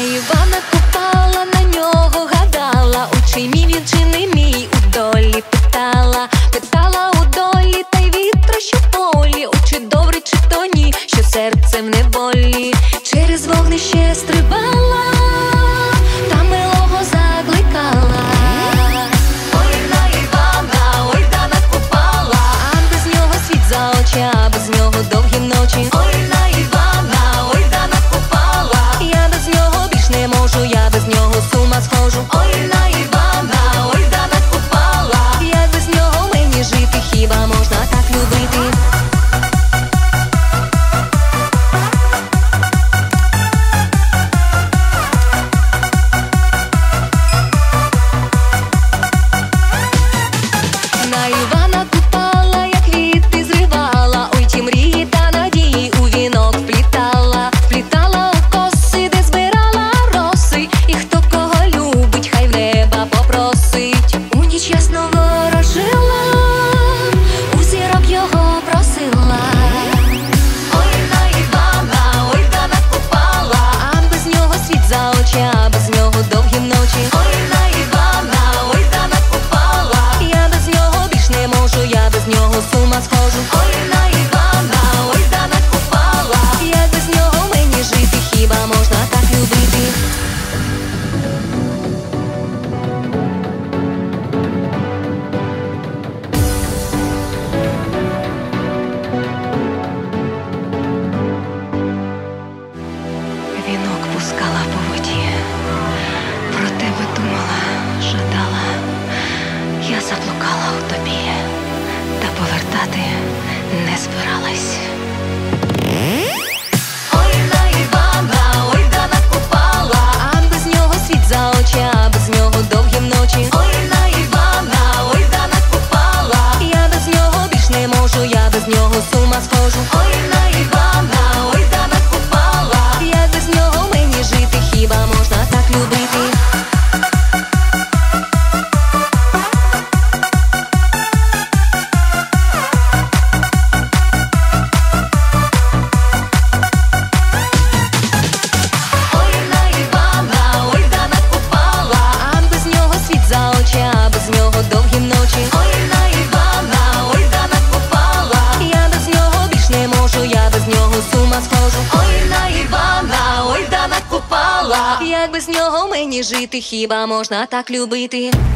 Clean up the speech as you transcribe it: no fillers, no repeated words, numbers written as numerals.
Івана купала, на нього гадала, у чий мій він чи не мій, у долі питала, питала у долі, та й вітра, що полі, у чи добре, чи то ні, що серцем не болі. Через вогнище стрибала, та милого закликала. Ой, на Івана, ой, да накупала, а без нього світ за очі, а без нього довгі ночі. Ой, на Івана, ой, да накупала, я без нього більш не можу, я без нього з ума схожу. Ой, на Івана, ой, да накупала, як без нього мені жити, хіба можна так любити? На Івана купала, як квіти зривала, ой, ті мрії та надії у вінок вплітала, вплітала у коси, де збирала роси, і хто кого любить, хай в неба попросить. У ніч ясно ворожила, у зірок його просила. Ой, на Івана, ой, да накупала, а без нього світ за очі, а без нього довгі ночі. Ой, на Івана, ой, да накупала, я без нього більш не можу, я без нього з ума схожу. Ой, на Івана, ой, да накупала, як без нього мені жити, хіба можна так любити? Вінок пускала по воді, про тебе думала, жадала, я заблукала у тобі, та повертати не збиралась. Ой, на Івана, ой, да накупала, а без нього світ за очі, а без нього довгі ночі. Ой, на Івана, ой, да накупала, я без нього більш не можу, я без нього з ума схожу. Ой, на Івана, ой, да накупала, як без нього мені жити, хіба можна так любити? Ой, на Івана, ой, да накупала, а без нього світ за очі, а без нього довгі ночі. Ой, на Івана, ой, да накупала, я без нього більш не можу, я без нього з ума схожу. Ой, на Івана, ой, да накупала, як без нього мені жити, хіба можна так любити?